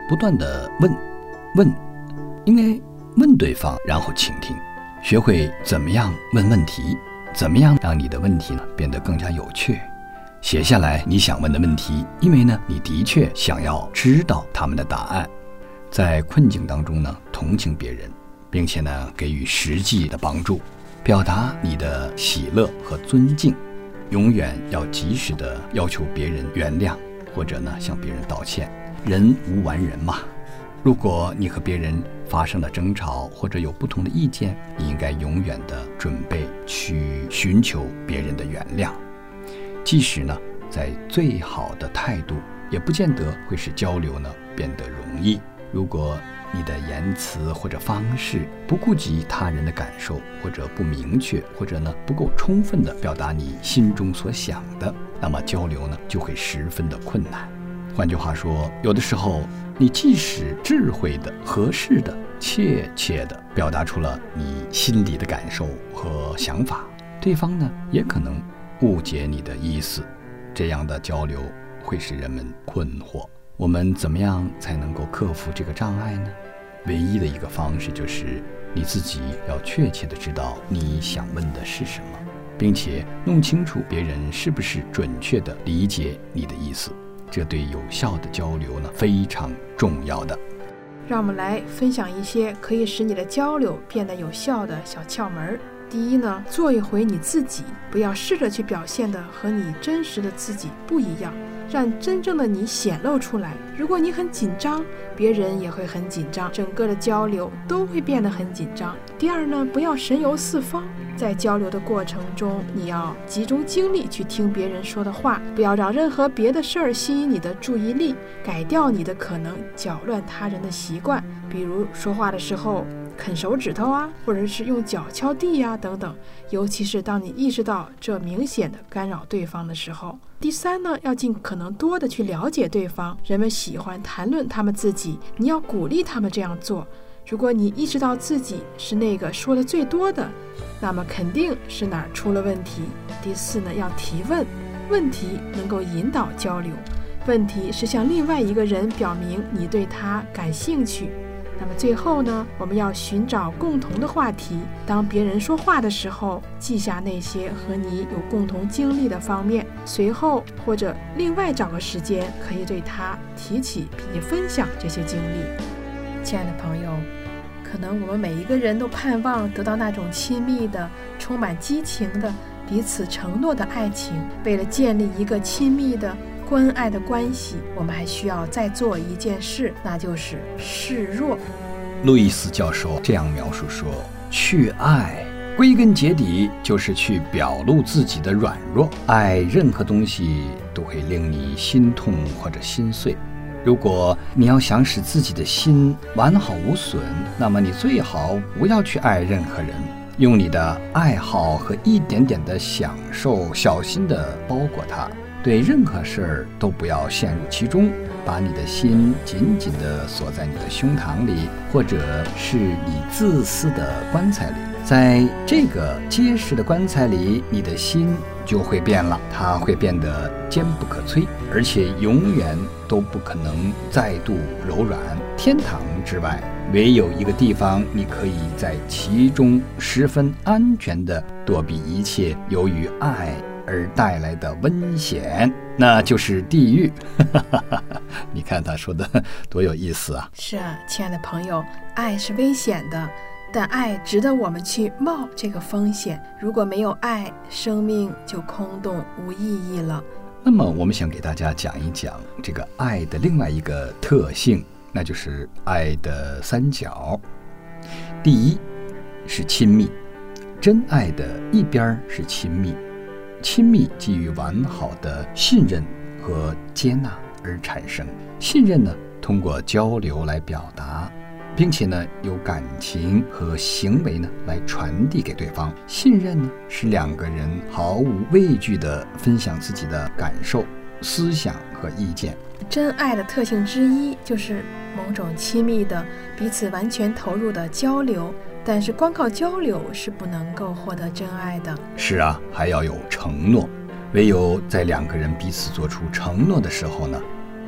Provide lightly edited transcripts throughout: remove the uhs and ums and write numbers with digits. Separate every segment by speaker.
Speaker 1: 不断的问，应该问对方，然后倾听，学会怎么样问问题，怎么样让你的问题呢变得更加有趣。写下来你想问的问题，因为呢你的确想要知道他们的答案。在困境当中呢，同情别人，并且呢给予实际的帮助，表达你的喜乐和尊敬。永远要及时的要求别人原谅，或者呢向别人道歉。人无完人嘛，如果你和别人发生了争吵，或者有不同的意见，你应该永远的准备去寻求别人的原谅。即使呢在最好的态度，也不见得会使交流呢变得容易。如果你的言辞或者方式不顾及他人的感受，或者不明确，或者呢不够充分地表达你心中所想的，那么交流呢就会十分的困难。换句话说，有的时候你即使智慧的、合适的、切切地表达出了你心里的感受和想法，对方呢也可能误解你的意思，这样的交流会使人们困惑。我们怎么样才能够克服这个障碍呢？唯一的一个方式就是你自己要确切地知道你想问的是什么，并且弄清楚别人是不是准确地理解你的意思，这对有效的交流呢非常重要的。
Speaker 2: 让我们来分享一些可以使你的交流变得有效的小窍门。第一呢，做一回你自己，不要试着去表现的和你真实的自己不一样，让真正的你显露出来。如果你很紧张，别人也会很紧张，整个的交流都会变得很紧张。第二呢，不要神游四方，在交流的过程中，你要集中精力去听别人说的话，不要让任何别的事儿吸引你的注意力，改掉你的可能搅乱他人的习惯，比如说话的时候啃手指头啊，或者是用脚敲地啊等等，尤其是当你意识到这明显的干扰对方的时候。第三呢，要尽可能多的去了解对方。人们喜欢谈论他们自己，你要鼓励他们这样做。如果你意识到自己是那个说的最多的，那么肯定是哪儿出了问题。第四呢，要提问，问题能够引导交流，问题是向另外一个人表明你对他感兴趣。那么最后呢，我们要寻找共同的话题。当别人说话的时候，记下那些和你有共同经历的方面，随后或者另外找个时间，可以对他提起并且分享这些经历。亲爱的朋友，可能我们每一个人都盼望得到那种亲密的、充满激情的、彼此承诺的爱情。为了建立一个亲密的关爱的关系，我们还需要再做一件事，那就是示弱。
Speaker 1: 路易斯教授这样描述说，去爱归根结底就是去表露自己的软弱。爱任何东西都会令你心痛或者心碎。如果你要想使自己的心完好无损，那么你最好不要去爱任何人，用你的爱好和一点点的享受小心地包裹它。对任何事儿都不要陷入其中，把你的心紧紧地锁在你的胸膛里，或者是你自私的棺材里。在这个结实的棺材里，你的心就会变了，它会变得坚不可摧，而且永远都不可能再度柔软。天堂之外，唯有一个地方你可以在其中十分安全地躲避一切由于爱而带来的危险，那就是地狱。你看他说的多有意思啊！是啊，
Speaker 2: 亲爱的朋友，爱是危险的，但爱值得我们去冒这个风险。如果没有爱，生命就空洞无意义了。
Speaker 1: 那么我们想给大家讲一讲这个爱的另外一个特性，那就是爱的三角。第一是亲密，真爱的一边是亲密，亲密基于完好的信任和接纳而产生。信任呢，通过交流来表达，并且呢，有感情和行为呢来传递给对方。信任呢，是两个人毫无畏惧地分享自己的感受、思想和意见。
Speaker 2: 真爱的特性之一就是某种亲密的、彼此完全投入的交流。但是光靠交流是不能够获得真爱的。
Speaker 1: 是啊，还要有承诺。唯有在两个人彼此做出承诺的时候呢，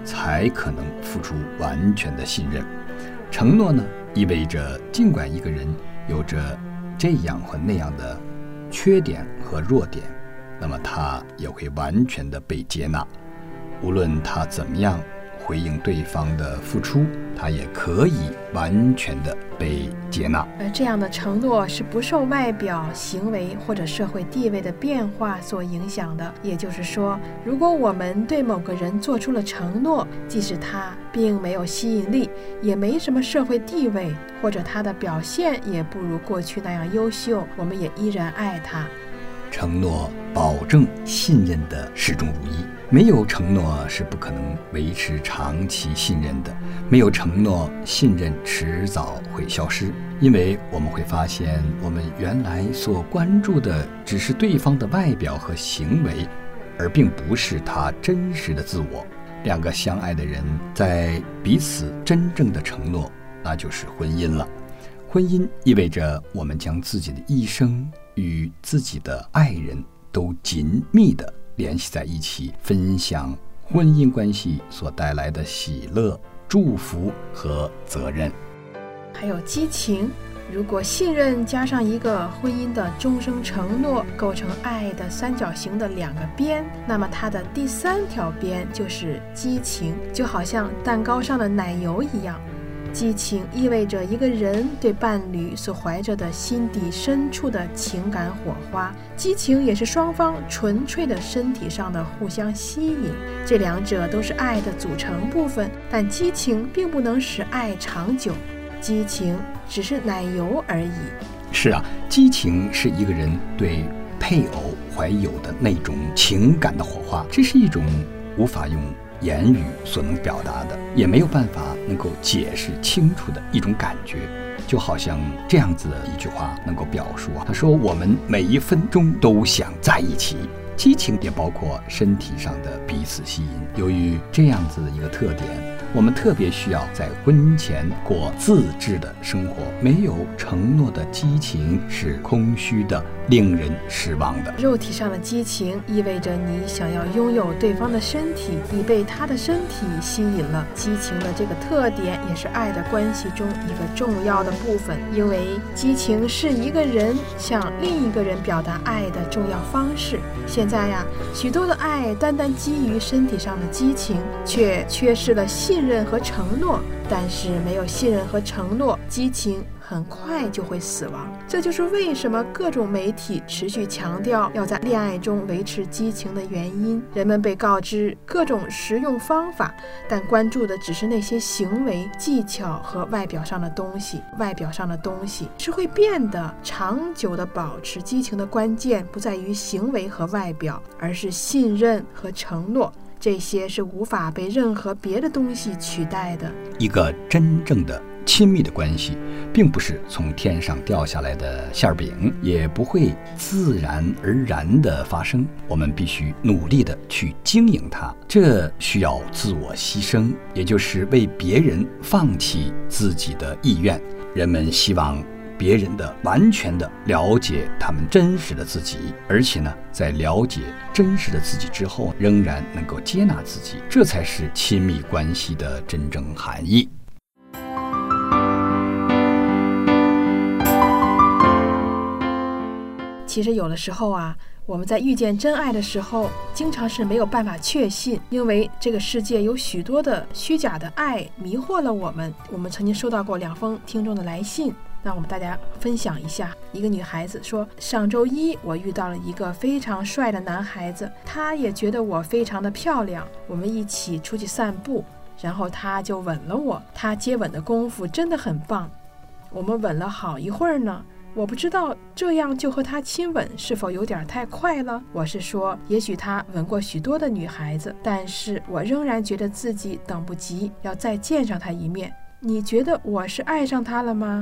Speaker 1: 才可能付出完全的信任。承诺呢，意味着尽管一个人有着这样或那样的缺点和弱点，那么他也会完全的被接纳。无论他怎么样回应对方的付出，他也可以完全的被接纳。
Speaker 2: 而这样的承诺是不受外表、行为或者社会地位的变化所影响的。也就是说，如果我们对某个人做出了承诺，即使他并没有吸引力，也没什么社会地位，或者他的表现也不如过去那样优秀，我们也依然爱他。
Speaker 1: 承诺保证信任的始终如一，没有承诺是不可能维持长期信任的。没有承诺，信任迟早会消失，因为我们会发现，我们原来所关注的只是对方的外表和行为，而并不是他真实的自我。两个相爱的人在彼此真正的承诺，那就是婚姻了。婚姻意味着我们将自己的一生与自己的爱人都紧密地联系在一起，分享婚姻关系所带来的喜乐、祝福和责任。
Speaker 2: 还有激情，如果信任加上一个婚姻的终生承诺构成爱的三角形的两个边，那么它的第三条边就是激情，就好像蛋糕上的奶油一样。激情意味着一个人对伴侣所怀着的心底深处的情感火花，激情也是双方纯粹的身体上的互相吸引，这两者都是爱的组成部分，但激情并不能使爱长久，激情只是奶油而已。
Speaker 1: 是啊，激情是一个人对配偶怀有的那种情感的火花，这是一种无法用言语所能表达的，也没有办法能够解释清楚的一种感觉。就好像这样子的一句话能够表述他说，我们每一分钟都想在一起。激情也包括身体上的彼此吸引。由于这样子的一个特点，我们特别需要在婚前过自制的生活。没有承诺的激情是空虚的，令人失望的。
Speaker 2: 肉体上的激情意味着你想要拥有对方的身体，你被他的身体吸引了。激情的这个特点也是爱的关系中一个重要的部分，因为激情是一个人向另一个人表达爱的重要方式。现在呀，许多的爱单单基于身体上的激情，却缺失了信任和承诺。但是没有信任和承诺，激情很快就会死亡。这就是为什么各种媒体持续强调要在恋爱中维持激情的原因。人们被告知各种实用方法，但关注的只是那些行为、技巧和外表上的东西。外表上的东西是会变的，长久的保持激情的关键不在于行为和外表，而是信任和承诺。这些是无法被任何别的东西取代的。
Speaker 1: 一个真正的亲密的关系，并不是从天上掉下来的馅饼，也不会自然而然地发生。我们必须努力地去经营它，这需要自我牺牲，也就是为别人放弃自己的意愿。人们希望别人的完全的了解他们真实的自己，而且呢，在了解真实的自己之后，仍然能够接纳自己，这才是亲密关系的真正含义。
Speaker 2: 其实有的时候啊，我们在遇见真爱的时候，经常是没有办法确信，因为这个世界有许多的虚假的爱迷惑了我们。我们曾经收到过2封听众的来信，让我们大家分享一下。一个女孩子说，上周一我遇到了一个非常帅的男孩子，他也觉得我非常的漂亮，我们一起出去散步，然后他就吻了我。他接吻的功夫真的很棒，我们吻了好一会儿呢。我不知道这样就和他亲吻是否有点太快了。我是说，也许他吻过许多的女孩子，但是我仍然觉得自己等不及要再见上他一面。你觉得我是爱上他了吗？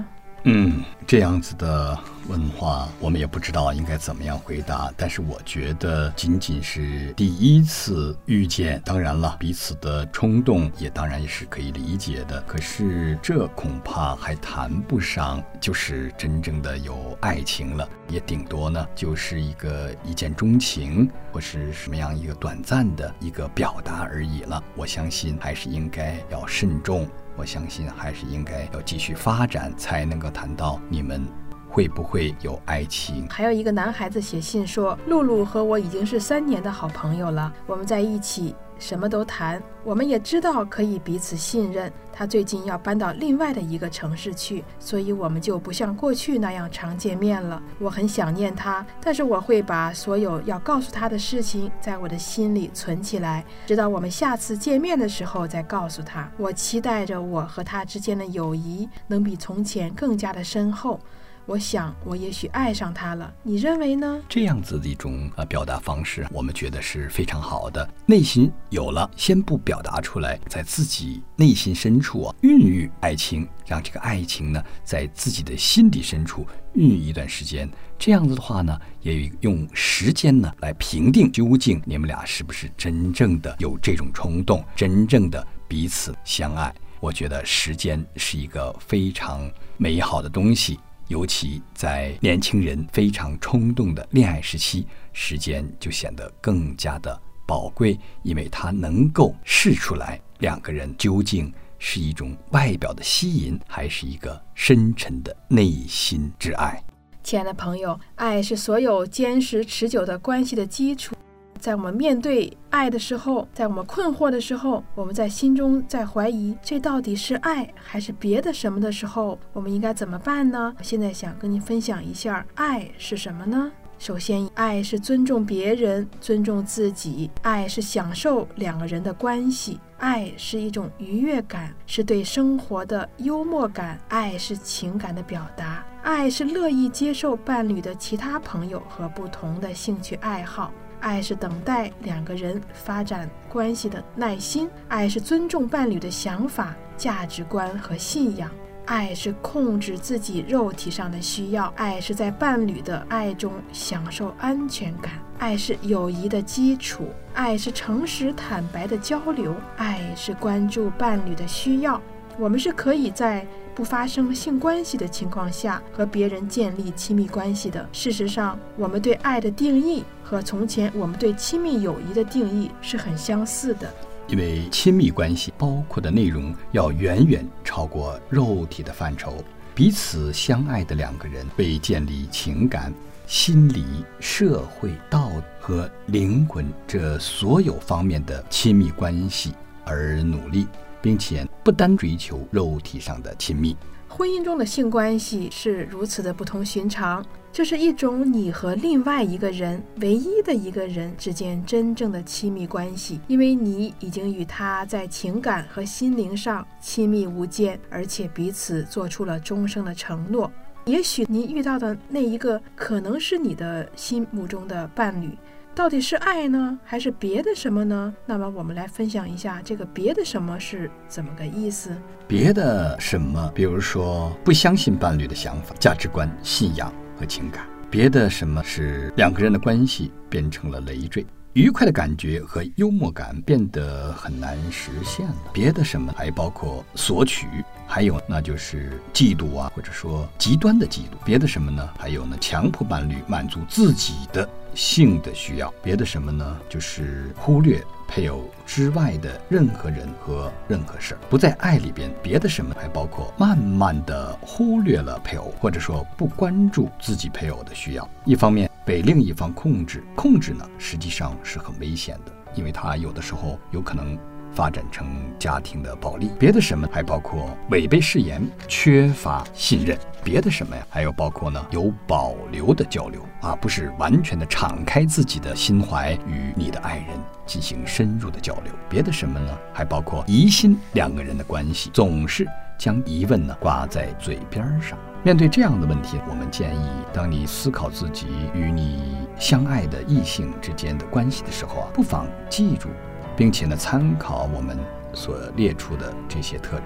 Speaker 1: 这样子的问话我们也不知道应该怎么样回答，但是我觉得仅仅是第一次遇见，当然了，彼此的冲动也当然也是可以理解的，可是这恐怕还谈不上就是真正的有爱情了，也顶多呢就是一见钟情或是什么样一个短暂的一个表达而已了。我相信还是应该要慎重，我相信还是应该要继续发展，才能够谈到你们会不会有爱情。
Speaker 2: 还有一个男孩子写信说，露露和我已经是3年的好朋友了，我们在一起什么都谈，我们也知道可以彼此信任。他最近要搬到另外的一个城市去，所以我们就不像过去那样常见面了。我很想念他，但是我会把所有要告诉他的事情在我的心里存起来，直到我们下次见面的时候再告诉他。我期待着我和他之间的友谊能比从前更加的深厚。我想我也许爱上他了，你认为呢？
Speaker 1: 这样子的一种表达方式，我们觉得是非常好的。内心有了，先不表达出来，在自己内心深处孕育爱情，让这个爱情呢在自己的心底深处孕育一段时间。这样子的话呢，也用时间呢来评定究竟你们俩是不是真正的有这种冲动，真正的彼此相爱。我觉得时间是一个非常美好的东西，尤其在年轻人非常冲动的恋爱时期，时间就显得更加的宝贵，因为它能够试出来两个人究竟是一种外表的吸引，还是一个深沉的内心之爱。
Speaker 2: 亲爱的朋友，爱是所有坚实持久的关系的基础。在我们面对爱的时候，在我们困惑的时候，我们在心中在怀疑这到底是爱还是别的什么的时候，我们应该怎么办呢？现在想跟你分享一下爱是什么呢？首先，爱是尊重别人，尊重自己，爱是享受两个人的关系，爱是一种愉悦感，是对生活的幽默感，爱是情感的表达，爱是乐意接受伴侣的其他朋友和不同的兴趣爱好，爱是等待两个人发展关系的耐心，爱是尊重伴侣的想法、价值观和信仰，爱是控制自己肉体上的需要，爱是在伴侣的爱中享受安全感，爱是友谊的基础，爱是诚实坦白的交流，爱是关注伴侣的需要。我们是可以在不发生性关系的情况下和别人建立亲密关系的。事实上，我们对爱的定义和从前我们对亲密友谊的定义是很相似的。
Speaker 1: 因为亲密关系包括的内容要远远超过肉体的范畴，彼此相爱的两个人为建立情感、心理、社会、道德和灵魂这所有方面的亲密关系而努力，并且不单追求肉体上的亲密。
Speaker 2: 婚姻中的性关系是如此的不同寻常，这是一种你和另外一个人，唯一的一个人之间真正的亲密关系，因为你已经与他在情感和心灵上亲密无间，而且彼此做出了终生的承诺。也许你遇到的那一个可能是你的心目中的伴侣，到底是爱呢，还是别的什么呢？那么我们来分享一下这个别的什么是怎么个意思。
Speaker 1: 别的什么，比如说不相信伴侣的想法、价值观、信仰和情感。别的什么是两个人的关系变成了累赘，愉快的感觉和幽默感变得很难实现了。别的什么还包括索取，还有那就是嫉妒或者说极端的嫉妒。别的什么呢？还有呢，强迫伴侣满足自己的性的需要。别的什么呢？就是忽略配偶之外的任何人和任何事儿，不在爱里边。别的什么还包括慢慢的忽略了配偶，或者说不关注自己配偶的需要，一方面被另一方控制呢，实际上是很危险的，因为它有的时候有可能发展成家庭的暴力。别的什么还包括违背誓言、缺乏信任。别的什么呀？还有包括呢有保留的交流不是完全的敞开自己的心怀与你的爱人进行深入的交流。别的什么呢？还包括疑心两个人的关系，总是将疑问呢挂在嘴边上。面对这样的问题，我们建议当你思考自己与你相爱的异性之间的关系的时候不妨记住并且呢参考我们所列出的这些特质。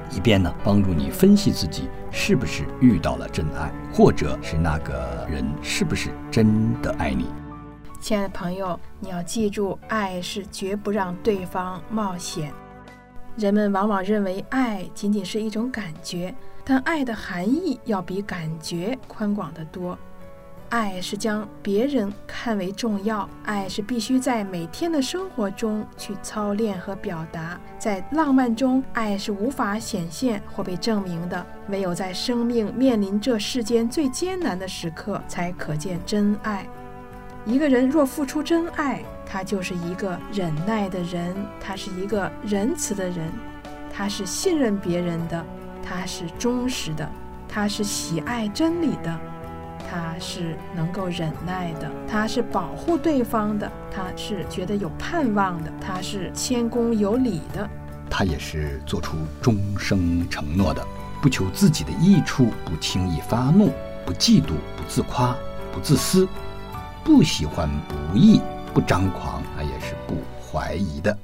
Speaker 1: 以便呢帮助你分析自己是不是遇到了真爱，或者是那个人是不是真的爱你。
Speaker 2: 亲爱的朋友，你要记住，爱是绝不让对方冒险。人们往往认为爱仅仅是一种感觉，但爱的含义要比感觉宽广得多。爱是将别人看为重要，爱是必须在每天的生活中去操练和表达。在浪漫中，爱是无法显现或被证明的，唯有在生命面临这世间最艰难的时刻，才可见真爱。一个人若付出真爱，他就是一个忍耐的人，他是一个仁慈的人，他是信任别人的，他是忠实的，他是喜爱真理的，他是能够忍耐的，他是保护对方的，他是觉得有盼望的，他是谦恭有礼的，
Speaker 1: 他也是做出终生承诺的，不求自己的益处，不轻易发怒，不嫉妒，不自夸，不自私，不喜欢不义，不张狂，他也是不怀疑的。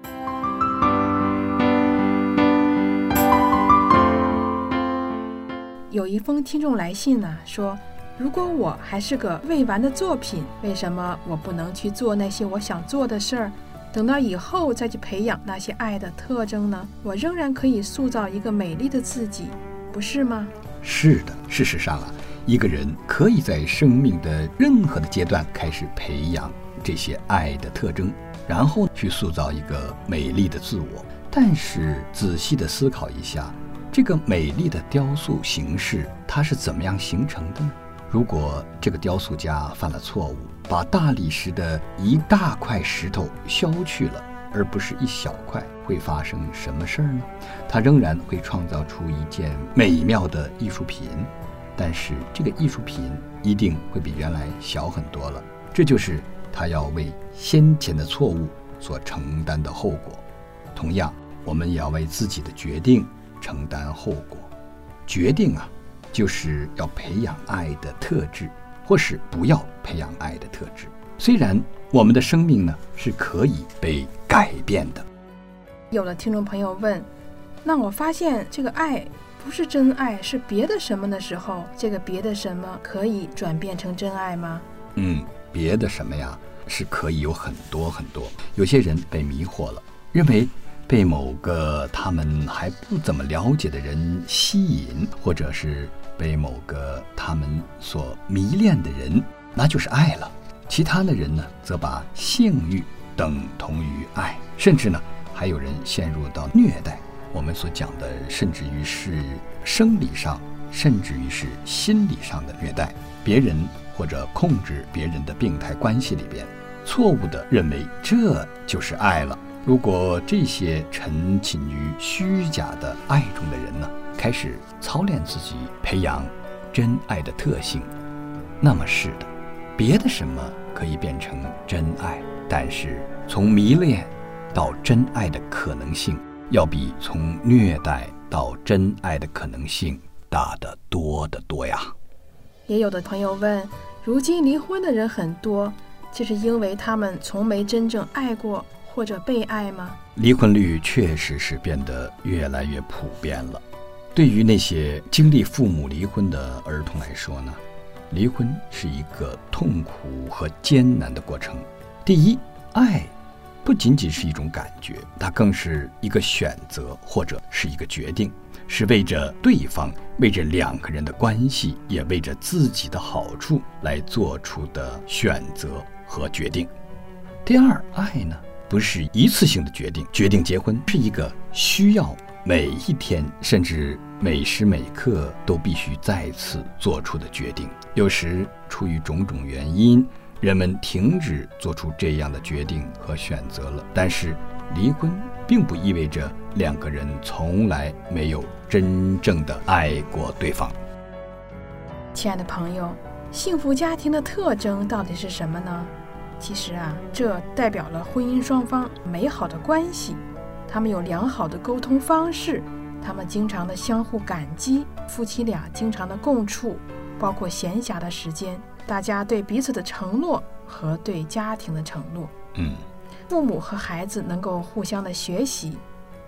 Speaker 2: 有一封听众来信呢，说如果我还是个未完的作品，为什么我不能去做那些我想做的事儿，等到以后再去培养那些爱的特征呢？我仍然可以塑造一个美丽的自己，不是吗？
Speaker 1: 是的，事实上一个人可以在生命的任何的阶段开始培养这些爱的特征，然后去塑造一个美丽的自我。但是仔细的思考一下，这个美丽的雕塑形式它是怎么样形成的呢？如果这个雕塑家犯了错误，把大理石的一大块石头削去了，而不是一小块，会发生什么事儿呢？他仍然会创造出一件美妙的艺术品，但是这个艺术品一定会比原来小很多了。这就是他要为先前的错误所承担的后果。同样，我们也要为自己的决定承担后果。决定就是要培养爱的特质，或是不要培养爱的特质。虽然我们的生命呢是可以被改变的。
Speaker 2: 有的听众朋友问，那我发现这个爱不是真爱，是别的什么的时候，这个别的什么可以转变成真爱吗？
Speaker 1: 别的什么呀，是可以有很多很多。有些人被迷惑了，认为被某个他们还不怎么了解的人吸引，或者是被某个他们所迷恋的人，那就是爱了。其他的人呢，则把性欲等同于爱，甚至呢，还有人陷入到虐待。我们所讲的，甚至于是生理上，甚至于是心理上的虐待别人，或者控制别人的病态关系里边，错误地认为这就是爱了。如果这些沉浸于虚假的爱中的人呢，开始操练自己，培养真爱的特性，那么是的，别的什么可以变成真爱，但是从迷恋到真爱的可能性，要比从虐待到真爱的可能性大得多得多呀。
Speaker 2: 也有的朋友问，如今离婚的人很多，这是因为他们从没真正爱过或者被爱吗？
Speaker 1: 离婚率确实是变得越来越普遍了。对于那些经历父母离婚的儿童来说呢，离婚是一个痛苦和艰难的过程。第一，爱不仅仅是一种感觉，它更是一个选择或者是一个决定，是为着对方，为着两个人的关系，也为着自己的好处来做出的选择和决定。第二，爱呢，不是一次性的决定，决定结婚是一个需要每一天甚至每时每刻都必须再次做出的决定。有时出于种种原因，人们停止做出这样的决定和选择了，但是离婚并不意味着两个人从来没有真正的爱过对方。
Speaker 2: 亲爱的朋友，幸福家庭的特征到底是什么呢？其实这代表了婚姻双方美好的关系，他们有良好的沟通方式，他们经常的相互感激，夫妻俩经常的共处，包括闲暇的时间，大家对彼此的承诺和对家庭的承诺。父母和孩子能够互相的学习，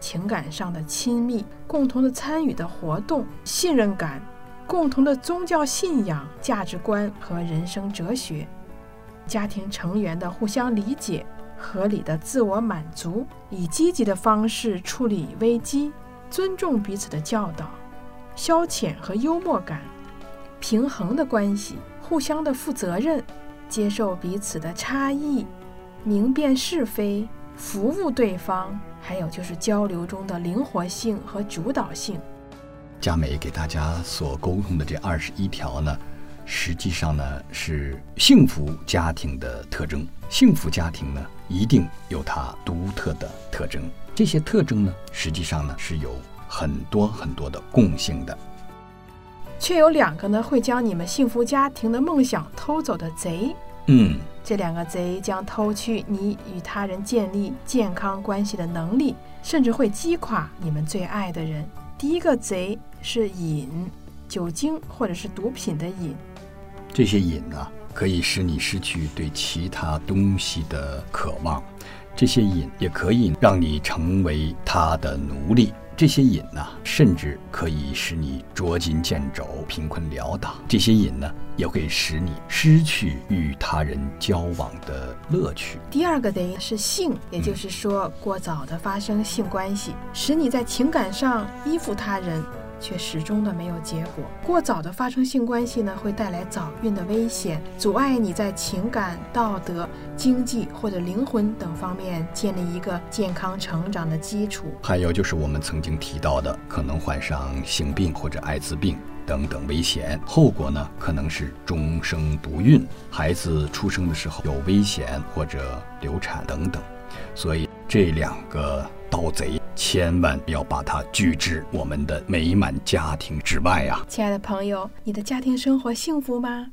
Speaker 2: 情感上的亲密，共同的参与的活动，信任感，共同的宗教信仰、价值观和人生哲学，家庭成员的互相理解，合理的自我满足，以积极的方式处理危机，尊重彼此的教导，消遣和幽默感，平衡的关系，互相的负责任，接受彼此的差异，明辨是非，服务对方，还有就是交流中的灵活性和主导性。
Speaker 1: 佳美给大家所沟通的这21条呢，实际上呢是幸福家庭的特征。幸福家庭呢一定有它独特的特征，这些特征呢实际上呢是有很多很多的共性的，
Speaker 2: 却有2个呢会将你们幸福家庭的梦想偷走的贼。这2个贼将偷去你与他人建立健康关系的能力，甚至会击垮你们最爱的人。第一个贼是瘾，酒精或者是毒品的瘾。
Speaker 1: 这些瘾呢可以使你失去对其他东西的渴望，这些瘾也可以让你成为他的奴隶，这些瘾呢甚至可以使你捉襟见肘、贫困潦倒，这些瘾呢也会使你失去与他人交往的乐趣。
Speaker 2: 第2个贼是性，也就是说过早的发生性关系，使你在情感上依附他人，却始终的没有结果。过早的发生性关系呢，会带来早孕的危险，阻碍你在情感、道德、经济或者灵魂等方面建立一个健康成长的基础。
Speaker 1: 还有就是我们曾经提到的，可能患上性病或者艾滋病等等危险，后果呢可能是终生不孕，孩子出生的时候有危险或者流产等等。所以这2个盗贼千万不要把它拒之我们的美满家庭之外啊！
Speaker 2: 亲爱的朋友，你的家庭生活幸福吗？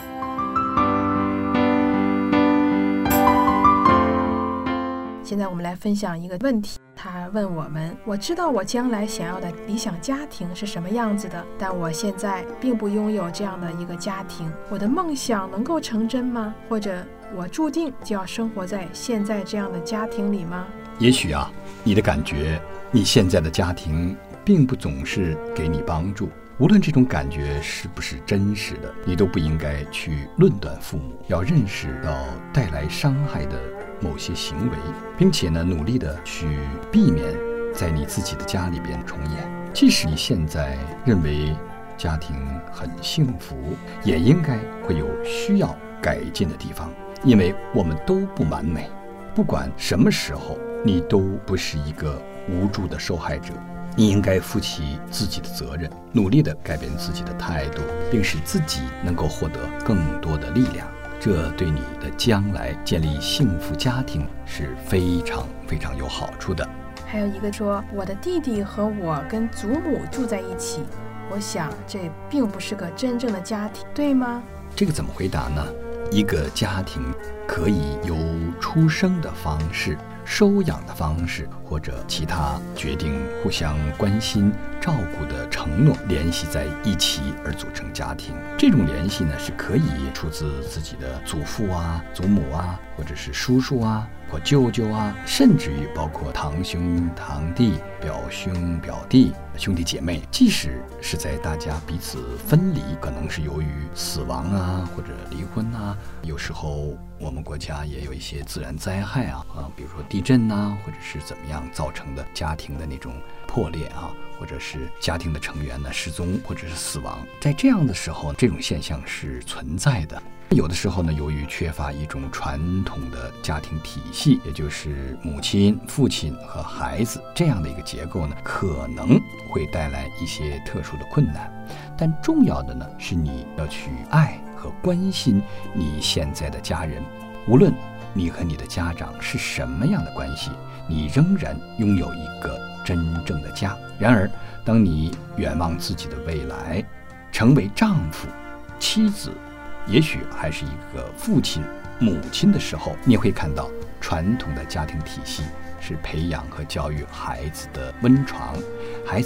Speaker 2: 现在我们来分享一个问题，他问我们：我知道我将来想要的理想家庭是什么样子的，但我现在并不拥有这样的一个家庭，我的梦想能够成真吗？或者我注定就要生活在现在这样的家庭里吗？
Speaker 1: 也许啊，你的感觉，你现在的家庭并不总是给你帮助，无论这种感觉是不是真实的，你都不应该去论断父母，要认识到带来伤害的某些行为，并且呢，努力的去避免在你自己的家里边重演。即使你现在认为家庭很幸福，也应该会有需要改进的地方，因为我们都不完美。不管什么时候，你都不是一个无助的受害者，你应该负起自己的责任，努力地改变自己的态度，并使自己能够获得更多的力量。这对你的将来建立幸福家庭是非常非常有好处的。
Speaker 2: 还有一个说，我的弟弟和我跟祖母住在一起，我想这并不是个真正的家庭，对吗？
Speaker 1: 这个怎么回答呢？一个家庭可以由出生的方式、收养的方式或者其他决定互相关心照顾的承诺联系在一起而组成家庭。这种联系呢，是可以出自自己的祖父啊、祖母啊，或者是叔叔啊或舅舅啊，甚至于包括堂兄堂弟、表兄表弟、兄弟姐妹。即使是在大家彼此分离，可能是由于死亡啊或者离婚啊，有时候我们国家也有一些自然灾害啊，比如说地震啊，或者是怎么样造成的家庭的那种破裂啊，或者是家庭的成员呢失踪或者是死亡。在这样的时候，这种现象是存在的。有的时候呢，由于缺乏一种传统的家庭体系，也就是母亲、父亲和孩子这样的一个结构呢，可能会带来一些特殊的困难。但重要的呢，是你要去爱和关心你现在的家人，无论你和你的家长是什么样的关系，你仍然拥有一个真正的家。然而，当你远望自己的未来，成为丈夫、妻子，也许还是一个父亲、母亲的时候，你会看到传统的家庭体系是培养和教育孩子的温床，孩子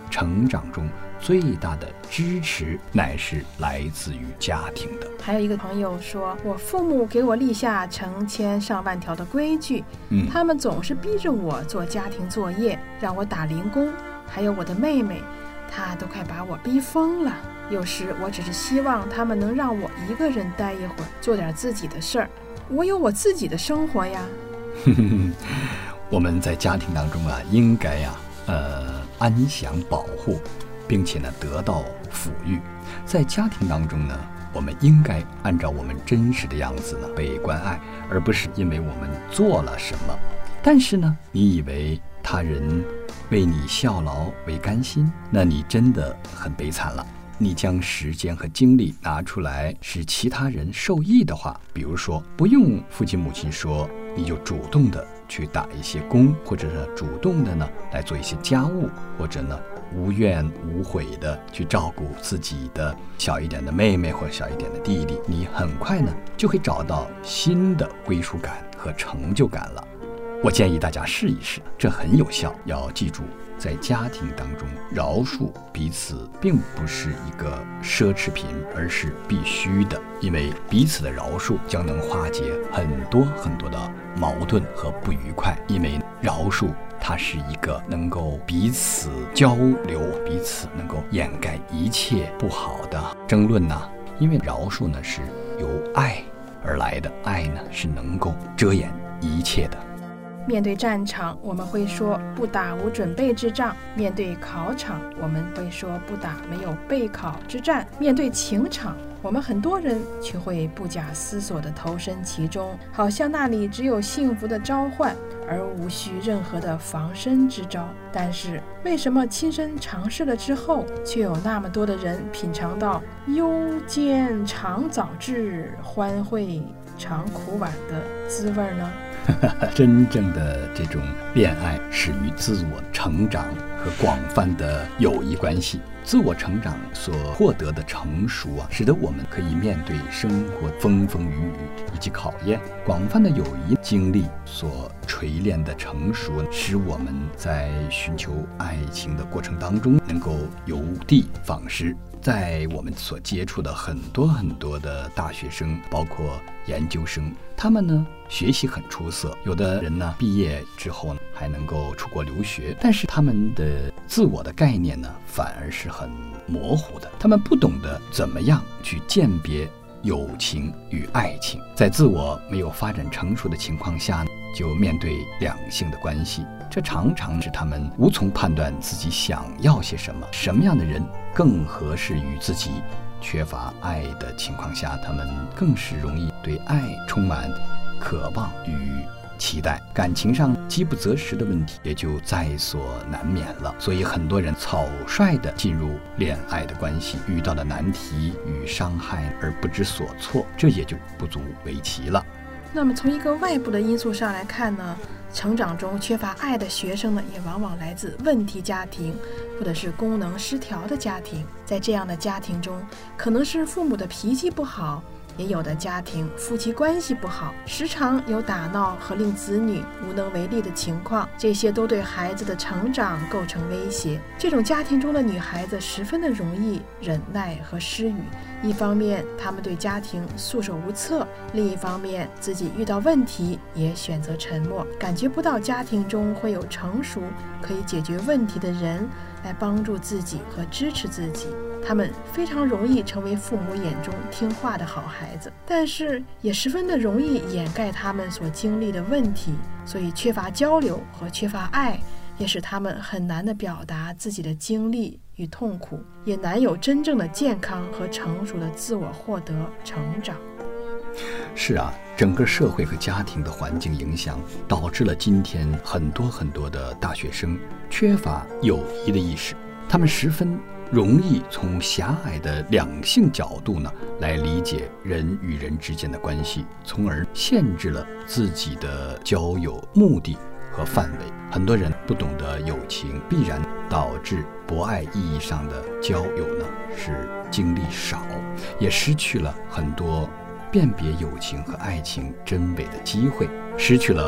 Speaker 1: 成长中最大的支持乃是来自于家庭的。
Speaker 2: 还有一个朋友说，我父母给我立下成千上万条的规矩，他们总是逼着我做家庭作业，让我打零工，还有我的妹妹，她都快把我逼疯了。有时我只是希望他们能让我一个人待一会儿，做点自己的事儿，我有我自己的生活呀。
Speaker 1: 我们在家庭当中应该安享保护，并且呢得到抚育。在家庭当中呢，我们应该按照我们真实的样子呢被关爱，而不是因为我们做了什么。但是呢，你以为他人为你效劳为甘心，那你真的很悲惨了。你将时间和精力拿出来使其他人受益的话，比如说不用父亲母亲说，你就主动的去打一些工，或者是主动的呢来做一些家务，或者呢无怨无悔的去照顾自己的小一点的妹妹或小一点的弟弟，你很快呢就会找到新的归属感和成就感了。我建议大家试一试，这很有效。要记住，在家庭当中饶恕彼此并不是一个奢侈品，而是必须的，因为彼此的饶恕将能化解很多很多的矛盾和不愉快。因为饶恕它是一个能够彼此交流，彼此能够掩盖一切不好的争论因为饶恕呢是由爱而来的，爱呢是能够遮掩一切的。
Speaker 2: 面对战场，我们会说不打无准备之仗；面对考场，我们会说不打没有备考之战；面对情场，我们很多人却会不假思索地投身其中，好像那里只有幸福的召唤，而无需任何的防身之招。但是为什么亲身尝试了之后，却有那么多的人品尝到忧煎常早至，欢会常苦晚的滋味呢？
Speaker 1: 真正的这种恋爱始于自我成长和广泛的友谊关系。自我成长所获得的成熟使得我们可以面对生活风风雨雨以及考验。广泛的友谊经历所锤炼的成熟，使我们在寻求爱情的过程当中能够有的放矢。在我们所接触的很多很多的大学生，包括研究生，他们呢学习很出色，有的人呢毕业之后呢还能够出国留学，但是他们的自我的概念呢反而是很模糊的，他们不懂得怎么样去鉴别友情与爱情。在自我没有发展成熟的情况下，就面对两性的关系，这常常使他们无从判断自己想要些什么，什么样的人更合适于自己。缺乏爱的情况下，他们更是容易对爱充满渴望与期待，感情上饥不择食的问题也就在所难免了。所以很多人草率地进入恋爱的关系，遇到的难题与伤害而不知所措，这也就不足为奇了。
Speaker 2: 那么从一个外部的因素上来看呢，成长中缺乏爱的学生呢，也往往来自问题家庭或者是功能失调的家庭。在这样的家庭中，可能是父母的脾气不好，也有的家庭夫妻关系不好，时常有打闹和令子女无能为力的情况，这些都对孩子的成长构成威胁。这种家庭中的女孩子十分的容易忍耐和失语，一方面她们对家庭束手无策，另一方面自己遇到问题也选择沉默，感觉不到家庭中会有成熟可以解决问题的人来帮助自己和支持自己。他们非常容易成为父母眼中听话的好孩子，但是也十分的容易掩盖他们所经历的问题，所以缺乏交流和缺乏爱，也使他们很难地表达自己的经历与痛苦，也难有真正的健康和成熟的自我获得成长。
Speaker 1: 是啊，整个社会和家庭的环境影响，导致了今天很多很多的大学生缺乏友谊的意识，他们十分容易从狭隘的两性角度呢来理解人与人之间的关系，从而限制了自己的交友目的和范围。很多人不懂得友情，必然导致博爱意义上的交友呢是经历少，也失去了很多辨别友情和爱情真伪的机会，失去了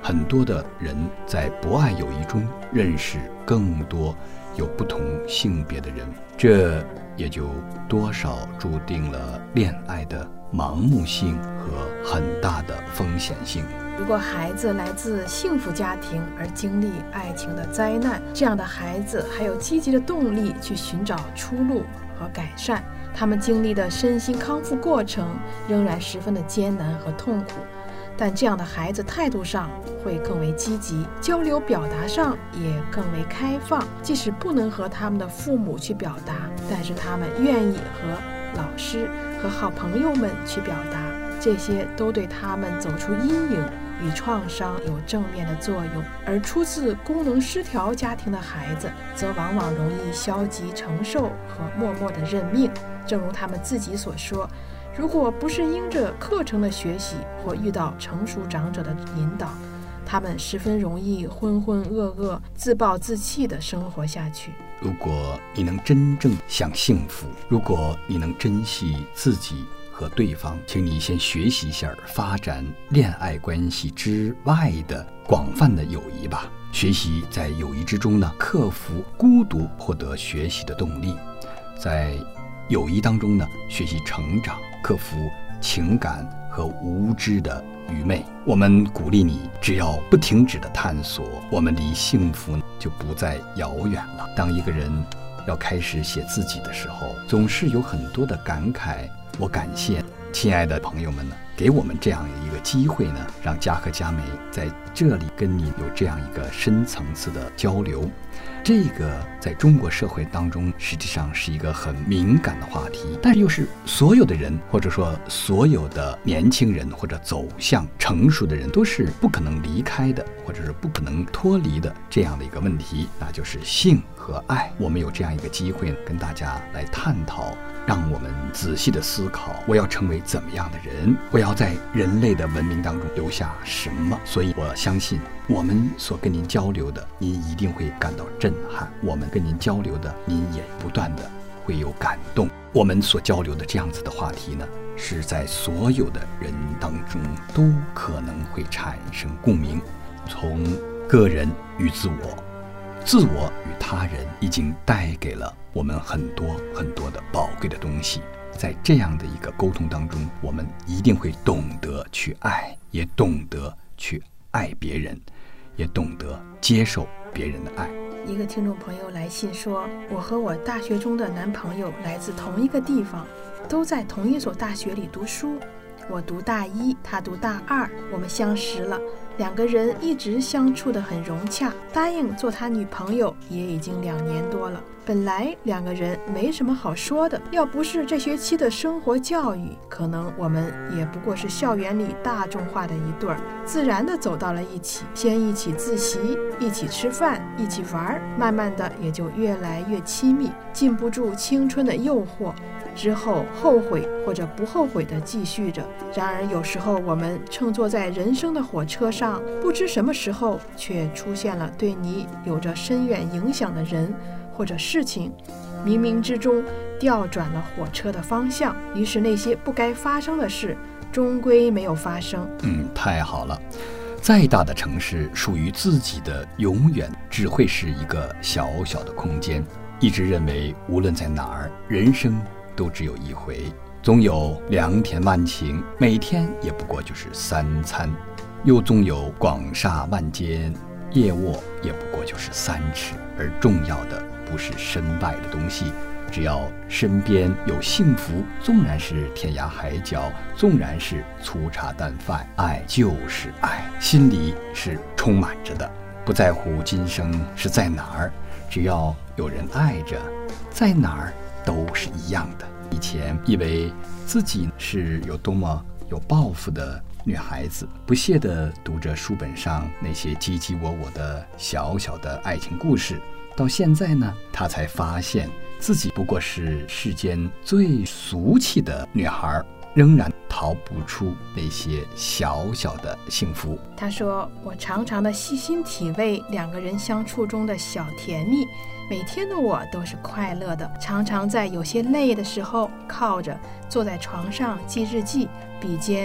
Speaker 1: 很多的人在博爱友谊中认识更多有不同性别的人，这也就多少注定了恋爱的盲目性和很大的风险性。
Speaker 2: 如果孩子来自幸福家庭而经历爱情的灾难，这样的孩子还有积极的动力去寻找出路和改善，他们经历的身心康复过程仍然十分的艰难和痛苦，但这样的孩子态度上会更为积极，交流表达上也更为开放，即使不能和他们的父母去表达，但是他们愿意和老师和好朋友们去表达，这些都对他们走出阴影与创伤有正面的作用。而出自功能失调家庭的孩子则往往容易消极承受和默默的认命。正如他们自己所说，如果不是因着课程的学习或遇到成熟长者的引导，他们十分容易浑浑噩噩、自暴自弃地生活下去。
Speaker 1: 如果你能真正想幸福，如果你能珍惜自己和对方，请你先学习一下发展恋爱关系之外的广泛的友谊吧。学习在友谊之中呢，克服孤独，获得学习的动力。在友谊当中呢，学习成长，克服情感和无知的愚昧。我们鼓励你，只要不停止的探索，我们离幸福就不再遥远了。当一个人要开始写自己的时候，总是有很多的感慨。我感谢亲爱的朋友们呢，给我们这样一个机会呢，让嘉禾佳梅在这里跟你有这样一个深层次的交流。这个在中国社会当中实际上是一个很敏感的话题，但又是所有的人，或者说所有的年轻人或者走向成熟的人都是不可能离开的，或者是不可能脱离的这样的一个问题，那就是性和爱。我们有这样一个机会跟大家来探讨，让我们仔细的思考，我要成为怎么样的人，我要在人类的文明当中留下什么。所以我相信我们所跟您交流的，您一定会感到震撼，我们跟您交流的，您也不断的会有感动。我们所交流的这样子的话题呢，是在所有的人当中都可能会产生共鸣。从个人与自我，自我与他人，已经带给了我们很多很多的宝贵的东西。在这样的一个沟通当中，我们一定会懂得去爱，也懂得去爱别人，也懂得接受别人的爱。
Speaker 2: 一个听众朋友来信说，我和我大学中的男朋友来自同一个地方，都在同一所大学里读书，我读大一，他读大二，我们相识了，两个人一直相处得很融洽，答应做他女朋友也已经2年多了。本来两个人没什么好说的，要不是这学期的生活教育，可能我们也不过是校园里大众化的一对儿，自然的走到了一起，先一起自习，一起吃饭，一起玩，慢慢的也就越来越亲密，禁不住青春的诱惑，之后后悔或者不后悔地继续着。然而有时候我们乘坐在人生的火车上，不知什么时候却出现了对你有着深远影响的人或者事情，冥冥之中调转了火车的方向，于是那些不该发生的事终归没有发生。
Speaker 1: 太好了。再大的城市，属于自己的永远只会是一个小小的空间。一直认为无论在哪儿，人生都只有一回，总有良田万顷，每天也不过就是3餐，又总有广厦万间，夜卧也不过就是3尺。而重要的不是身外的东西，只要身边有幸福，纵然是天涯海角，纵然是粗茶淡饭，爱就是爱，心里是充满着的，不在乎今生是在哪儿，只要有人爱着，在哪儿都是一样的。以前以为自己是有多么有抱负的女孩子，不懈地读着书本上那些唧唧我我的小小的爱情故事，到现在呢，她才发现自己不过是世间最俗气的女孩，仍然逃不出那些小小的幸福。
Speaker 2: 她说，我常常的细心体味两个人相处中的小甜蜜，每天的我都是快乐的，常常在有些累的时候，靠着坐在床上记日记，笔尖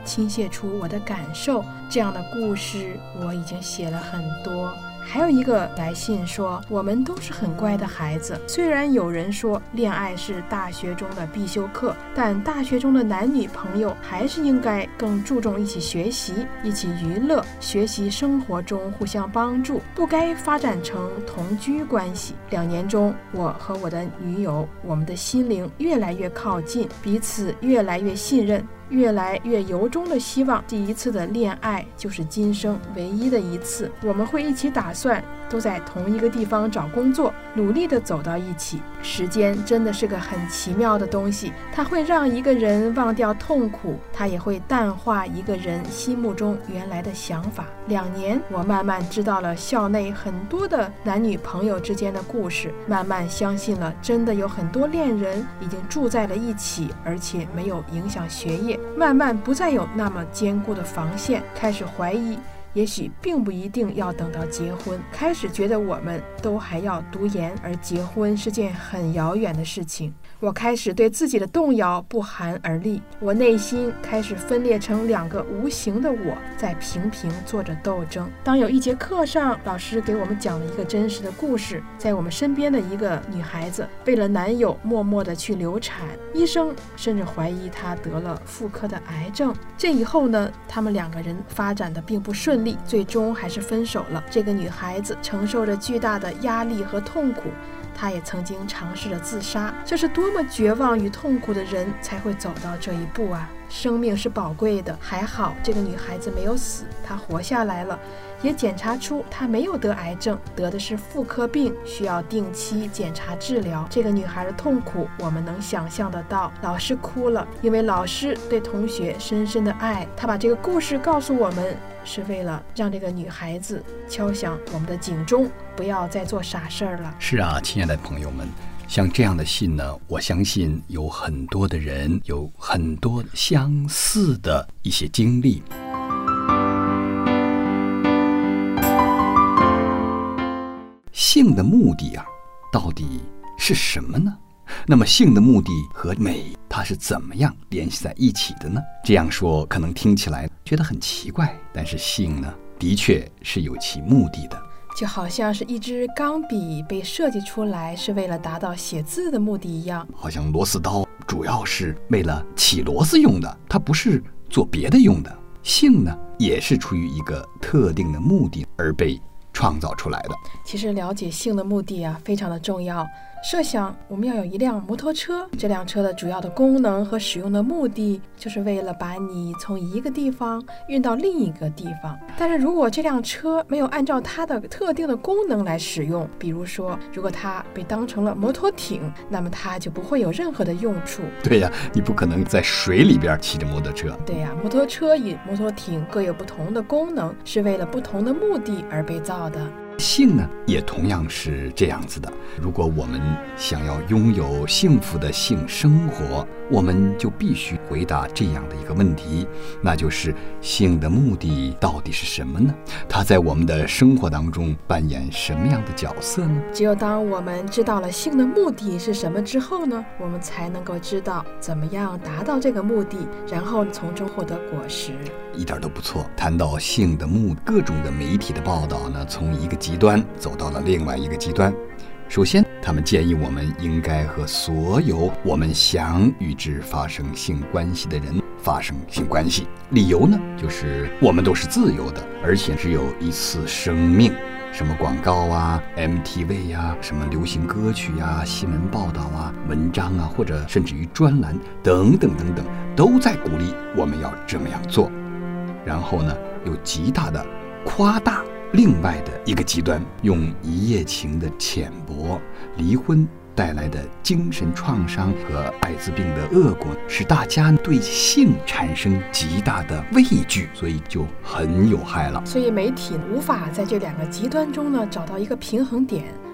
Speaker 2: 倾泻出我的感受。这样的故事我已经写了很多。还有一个来信说，我们都是很乖的孩子，虽然有人说恋爱是大学中的必修课，但大学中的男女朋友还是应该更注重一起学习，一起娱乐，学习生活中互相帮助，不该发展成同居关系。2年中，我和我的女友，我们的心灵越来越靠近，彼此越来越信任，越来越由衷的希望第一次的恋爱就是今生唯一的一次。我们会一起打算都在同一个地方找工作，努力的走到一起。时间真的是个很奇妙的东西，它会让一个人忘掉痛苦，它也会淡化一个人心目中原来的想法。2年，我慢慢知道了校内很多的男女朋友之间的故事，慢慢相信了真的有很多恋人已经住在了一起，而且没有影响学业，慢慢不再有那么坚固的防线，开始怀疑也许并不一定要等到结婚，开始觉得我们都还要读研，而结婚是件很遥远的事情。我开始对自己的动摇不寒而栗，我内心开始分裂成2个无形的我，在频频做着斗争。当有一节课上，老师给我们讲了一个真实的故事，在我们身边的一个女孩子为了男友默默地去流产，医生甚至怀疑她得了妇科的癌症。这以后呢，他们2个人发展的并不顺利，最终还是分手了。这个女孩子承受着巨大的压力和痛苦，她也曾经尝试着自杀。这是多么绝望与痛苦的人才会走到这一步啊！生命是宝贵的，还好这个女孩子没有死，她活下来了，也检查出她没有得癌症，得的是妇科病，需要定期检查治疗。这个女孩的痛苦我们能想象得到。老师哭了，因为老师对同学深深的爱。他把这个故事告诉我们，是为了让这个女孩子敲响我们的警钟，不要再做傻事儿了。
Speaker 1: 是啊，亲爱的朋友们，像这样的信呢，我相信有很多的人有很多相似的一些经历。性的目的啊，到底是什么呢？那么性的目的和美，它是怎么样联系在一起的呢？这样说可能听起来觉得很奇怪，但是性呢，的确是有其目的的。
Speaker 2: 就好像是一支钢笔被设计出来是为了达到写字的目的一样，
Speaker 1: 好像螺丝刀主要是为了起螺丝用的，它不是做别的用的。性呢，也是出于一个特定的目的而被创造出来的。
Speaker 2: 其实了解性的目的啊，非常的重要。设想我们要有一辆摩托车，这辆车的主要的功能和使用的目的就是为了把你从一个地方运到另一个地方。但是如果这辆车没有按照它的特定的功能来使用，比如说如果它被当成了摩托艇，那么它就不会有任何的用处。
Speaker 1: 对呀，你不可能在水里边骑着摩托车。
Speaker 2: 对呀，摩托车与摩托艇各有不同的功能，是为了不同的目的而被造的。
Speaker 1: 性呢，也同样是这样子的。如果我们想要拥有幸福的性生活，我们就必须回答这样的一个问题，那就是性的目的到底是什么呢？它在我们的生活当中扮演什么样的角色呢？
Speaker 2: 只有当我们知道了性的目的是什么之后呢，我们才能够知道怎么样达到这个目的，然后从中获得果实。
Speaker 1: 一点都不错。谈到性的目的，各种的媒体的报道呢，从一个极端走到了另外一个极端。首先，他们建议我们应该和所有我们想与之发生性关系的人发生性关系。理由呢，就是我们都是自由的，而且只有一次生命。什么广告啊、MTV 呀、什么流行歌曲啊、新闻报道啊、文章啊，或者甚至于专栏等等等等，都在鼓励我们要这么样做。然后呢，又极大的夸大另外的一个极端，用一夜情的浅薄、离婚带来的精神创伤和艾滋病的恶果，使大家对性产生极大的畏惧，所以就很有害了。
Speaker 2: 所以媒体无法在这2个极端中呢找到一个平衡点。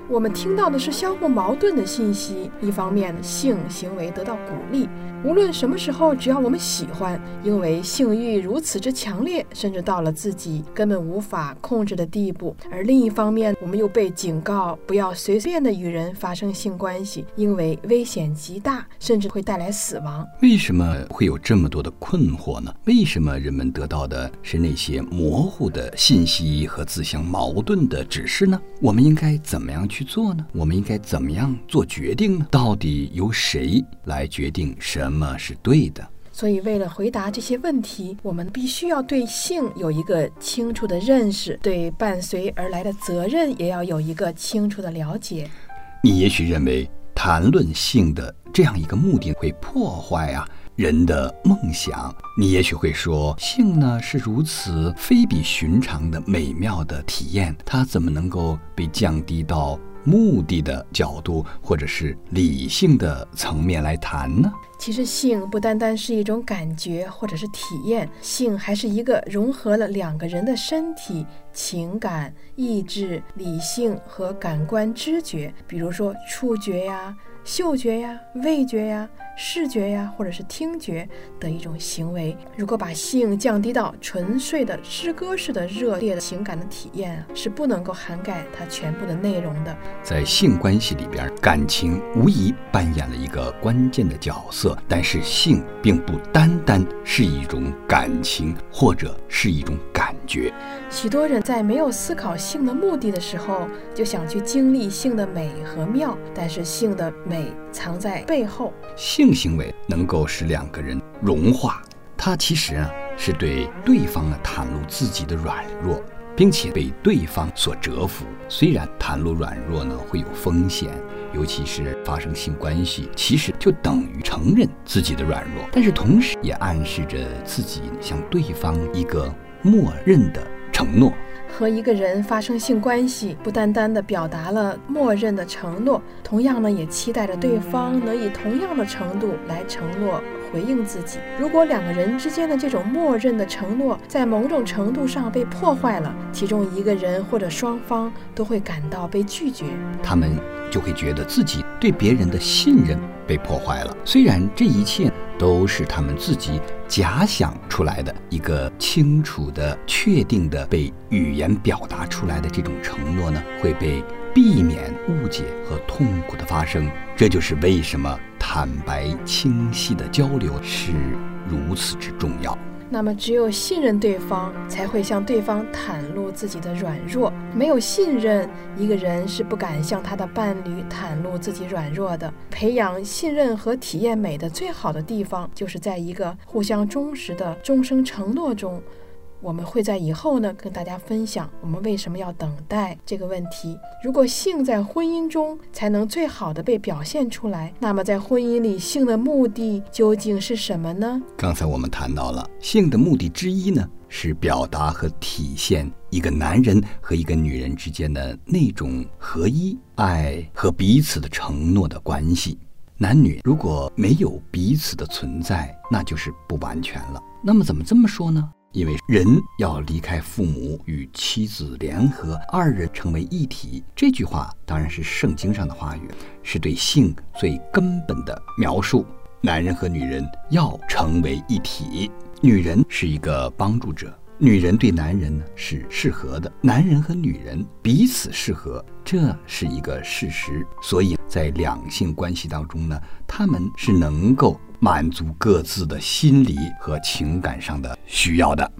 Speaker 2: 我们听到的是相互矛盾的信息。一方面，性行为得到鼓励，无论什么时候，只要我们喜欢，因为性欲如此之强烈，甚至到了自己根本无法控制的地步。而另一方面，我们又被警告不要随便的与人发生性关系，因为危险极大，甚至会带来死亡。
Speaker 1: 为什么会有这么多的困惑呢？为什么人们得到的是那些模糊的信息和自相矛盾的指示呢？我们应该怎么样去做呢？我们应该怎么样做决定呢？到底由谁来决定什么是对的？
Speaker 2: 所以为了回答这些问题，我们必须要对性有一个清楚的认识，对伴随而来的责任也要有一个清楚的了解。
Speaker 1: 你也许认为谈论性的这样一个目的会破坏人的梦想，你也许会说，性呢是如此非比寻常的美妙的体验，它怎么能够被降低到目的的角度或者是理性的层面来谈呢？
Speaker 2: 其实性不单单是一种感觉或者是体验，性还是一个融合了两个人的身体、情感、意志、理性和感官知觉，比如说触觉呀、嗅觉呀、味觉呀、视觉呀，或者是听觉的一种行为。如果把性降低到纯粹的诗歌式的热烈的情感的体验，是不能够涵盖它全部的内容的。
Speaker 1: 在性关系里边，感情无疑扮演了一个关键的角色，但是性并不单单是一种感情或者是一种感觉。
Speaker 2: 许多人在没有思考性的目的的时候，就想去经历性的美和妙，但是性的美藏在背后。
Speaker 1: 性行为能够使两个人融化，它其实是对对方袒露自己的软弱，并且被对方所折服。虽然袒露软弱会有风险，尤其是发生性关系，其实就等于承认自己的软弱，但是同时也暗示着自己向对方一个默认的承诺。
Speaker 2: 和一个人发生性关系，不单单地表达了默认的承诺，同样也期待着对方能以同样的程度来承诺回应自己。如果两个人之间的这种默认的承诺在某种程度上被破坏了，其中一个人或者双方都会感到被拒绝，
Speaker 1: 他们就会觉得自己对别人的信任被破坏了。虽然这一切都是他们自己假想出来的一个清楚的、确定的被语言表达出来的这种承诺会被避免误解和痛苦的发生。这就是为什么坦白清晰的交流是如此之重要。
Speaker 2: 那么只有信任对方，才会向对方袒露自己的软弱。没有信任，一个人是不敢向他的伴侣袒露自己软弱的。培养信任和体验美的最好的地方，就是在一个互相忠实的终生承诺中。我们会在以后跟大家分享我们为什么要等待这个问题。如果性在婚姻中才能最好的被表现出来，那么在婚姻里性的目的究竟是什么呢？
Speaker 1: 刚才我们谈到了性的目的之一是表达和体现一个男人和一个女人之间的那种合一、爱和彼此的承诺的关系。男女如果没有彼此的存在，那就是不完全了。那么怎么这么说呢？因为人要离开父母，与妻子联合，二人成为一体。这句话当然是圣经上的话语，是对性最根本的描述。男人和女人要成为一体，女人是一个帮助者，女人对男人是适合的，男人和女人彼此适合，这是一个事实。所以在两性关系当中他们是能够满足各自的心理和情感上的需要的。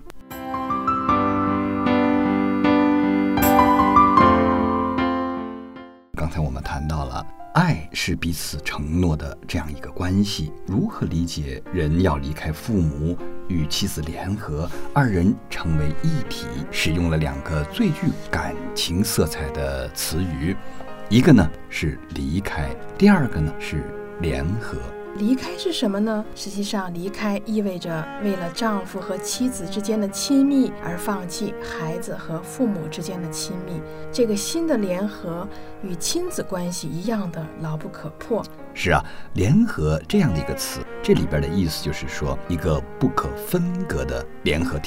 Speaker 1: 刚才我们谈到了爱是彼此承诺的这样一个关系，如何理解人要离开父母，与妻子联合，二人成为一体，使用了两个最具感情色彩的词语，一个是离开，第二个是联合。
Speaker 2: 离开是什么呢？实际上离开意味着为了丈夫和妻子之间的亲密而放弃孩子和父母之间的亲密。这个新的联合与亲子关系一样的牢不可破。
Speaker 1: 是啊，联合这样的一个词，这里边的意思就是说一个不可分割的联合体。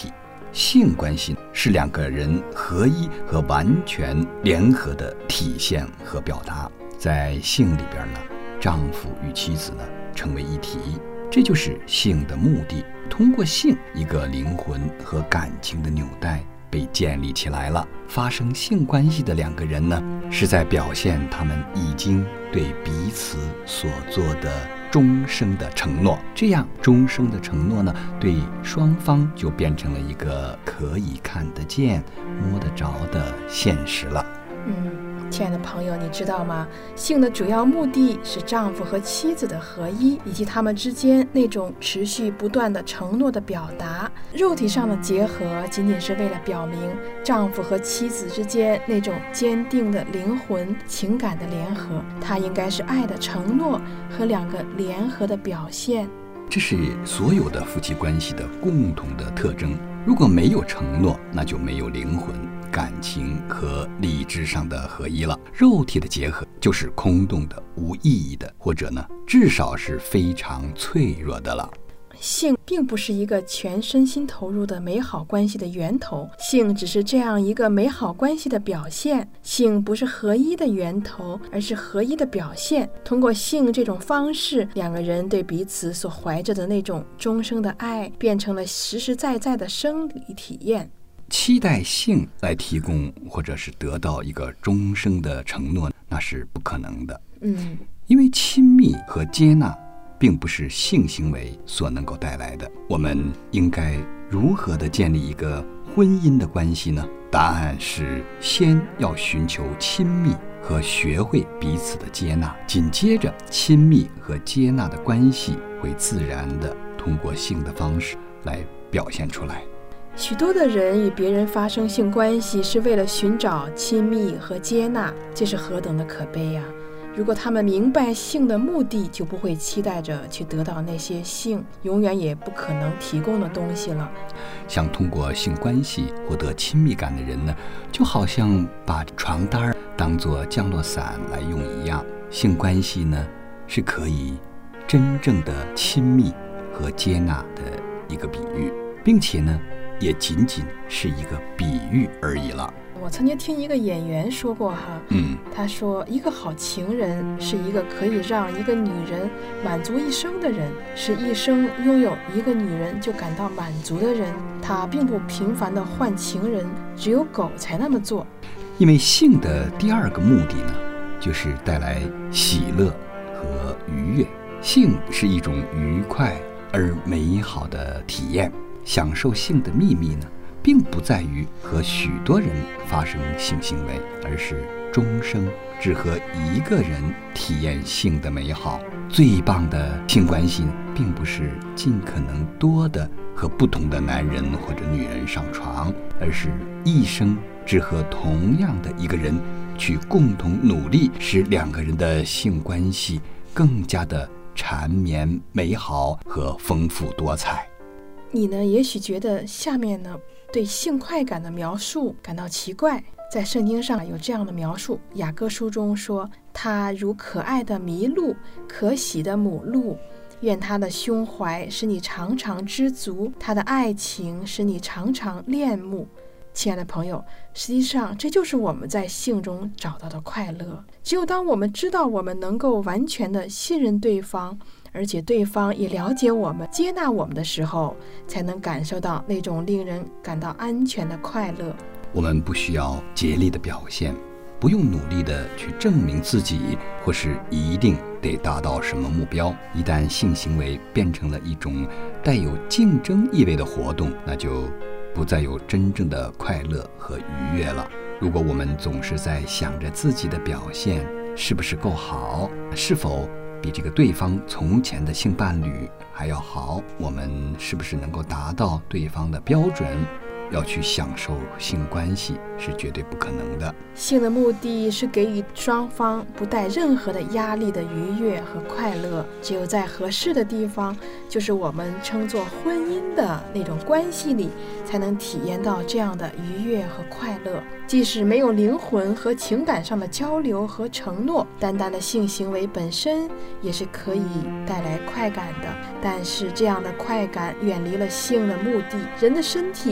Speaker 1: 性关系是两个人合一和完全联合的体现和表达。在性里边呢，丈夫与妻子呢成为一体，这就是性的目的。通过性，一个灵魂和感情的纽带被建立起来了。发生性关系的两个人呢，是在表现他们已经对彼此所做的终生的承诺。这样终生的承诺呢，对双方就变成了一个可以看得见、摸得着的现实了。
Speaker 2: 亲爱的朋友，你知道吗？性的主要目的是丈夫和妻子的合一，以及他们之间那种持续不断的承诺的表达。肉体上的结合仅仅是为了表明丈夫和妻子之间那种坚定的灵魂情感的联合，它应该是爱的承诺和两个联合的表现。
Speaker 1: 这是所有的夫妻关系的共同的特征。如果没有承诺，那就没有灵魂、感情和理智上的合一了。肉体的结合就是空洞的、无意义的，或者呢，至少是非常脆弱的了。
Speaker 2: 性并不是一个全身心投入的美好关系的源头，性只是这样一个美好关系的表现。性不是合一的源头，而是合一的表现。通过性这种方式，两个人对彼此所怀着的那种终生的爱，变成了实实在在的生理体验。
Speaker 1: 期待性来提供或者是得到一个终生的承诺，那是不可能的。因为亲密和接纳并不是性行为所能够带来的。我们应该如何的建立一个婚姻的关系呢？答案是先要寻求亲密和学会彼此的接纳，紧接着亲密和接纳的关系会自然的通过性的方式来表现出来。
Speaker 2: 许多的人与别人发生性关系是为了寻找亲密和接纳，这是何等的可悲呀！如果他们明白性的目的，就不会期待着去得到那些性永远也不可能提供的东西了。
Speaker 1: 想通过性关系获得亲密感的人呢，就好像把床单当作降落伞来用一样。性关系呢，是可以真正的亲密和接纳的一个比喻，并且呢，也仅仅是一个比喻而已了。
Speaker 2: 我曾经听一个演员说过他说一个好情人是一个可以让一个女人满足一生的人，是一生拥有一个女人就感到满足的人。他并不频繁地换情人，只有狗才那么做。
Speaker 1: 因为性的第二个目的呢，就是带来喜乐和愉悦。性是一种愉快而美好的体验。享受性的秘密呢，并不在于和许多人发生性行为，而是终生只和一个人体验性的美好。最棒的性关系并不是尽可能多的和不同的男人或者女人上床，而是一生只和同样的一个人去共同努力，使两个人的性关系更加的缠绵美好和丰富多彩。
Speaker 2: 你呢，也许觉得下面呢对性快感的描述感到奇怪。在圣经上有这样的描述，雅各书中说，他如可爱的麋鹿，可喜的母鹿，愿他的胸怀使你常常知足，他的爱情使你常常恋慕。亲爱的朋友，实际上这就是我们在性中找到的快乐。只有当我们知道我们能够完全的信任对方，而且对方也了解我们、接纳我们的时候，才能感受到那种令人感到安全的快乐。
Speaker 1: 我们不需要竭力的表现，不用努力的去证明自己，或是一定得达到什么目标。一旦性行为变成了一种带有竞争意味的活动，那就不再有真正的快乐和愉悦了。如果我们总是在想着自己的表现是不是够好，是否比这个对方从前的性伴侣还要好，我们是不是能够达到对方的标准，要去享受性关系是绝对不可能的。
Speaker 2: 性的目的是给予双方不带任何的压力的愉悦和快乐，只有在合适的地方，就是我们称作婚姻的那种关系里，才能体验到这样的愉悦和快乐。即使没有灵魂和情感上的交流和承诺，单单的性行为本身也是可以带来快感的。但是这样的快感远离了性的目的。人的身体被创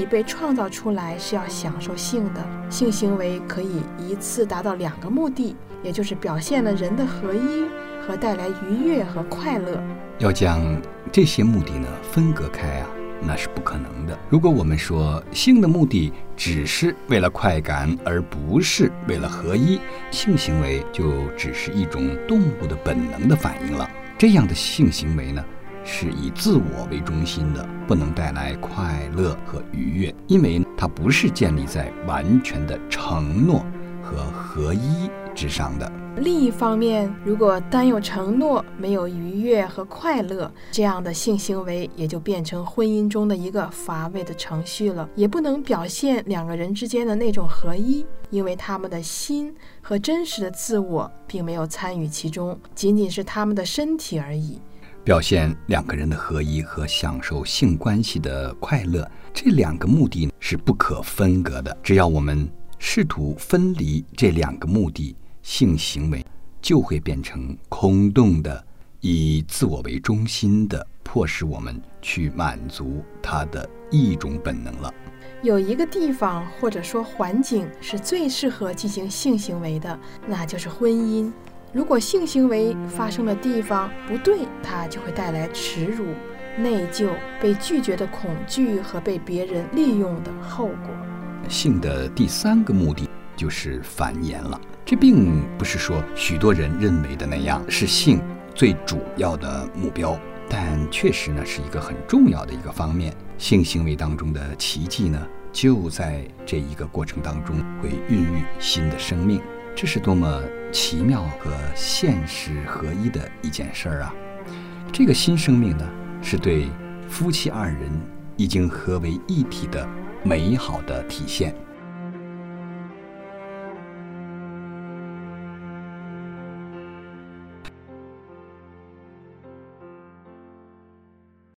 Speaker 2: 创造出来是要享受性的。性行为可以一次达到2个目的，也就是表现了人的合一和带来愉悦和快乐。
Speaker 1: 要将这些目的呢分隔开啊，那是不可能的。如果我们说性的目的只是为了快感，而不是为了合一，性行为就只是一种动物的本能的反应了。这样的性行为呢，是以自我为中心的，不能带来快乐和愉悦，因为它不是建立在完全的承诺和合一之上的。
Speaker 2: 另一方面，如果单有承诺，没有愉悦和快乐，这样的性行为也就变成婚姻中的一个乏味的程序了，也不能表现2个人之间的那种合一，因为他们的心和真实的自我并没有参与其中，仅仅是他们的身体而已。
Speaker 1: 表现2个人的合一和享受性关系的快乐，这2个目的是不可分割的。只要我们试图分离这2个目的，性行为就会变成空洞的，以自我为中心的，迫使我们去满足它的一种本能了。
Speaker 2: 有一个地方或者说环境是最适合进行性行为的，那就是婚姻。如果性行为发生的地方不对，它就会带来耻辱、内疚、被拒绝的恐惧和被别人利用的后果。
Speaker 1: 性的第3个目的就是繁衍了。这并不是说许多人认为的那样是性最主要的目标，但确实呢是一个很重要的一个方面。性行为当中的奇迹呢，就在这一个过程当中会孕育新的生命，这是多么奇妙和现实合一的一件事儿啊！这个新生命呢，是对夫妻2人已经合为一体的美好的体现。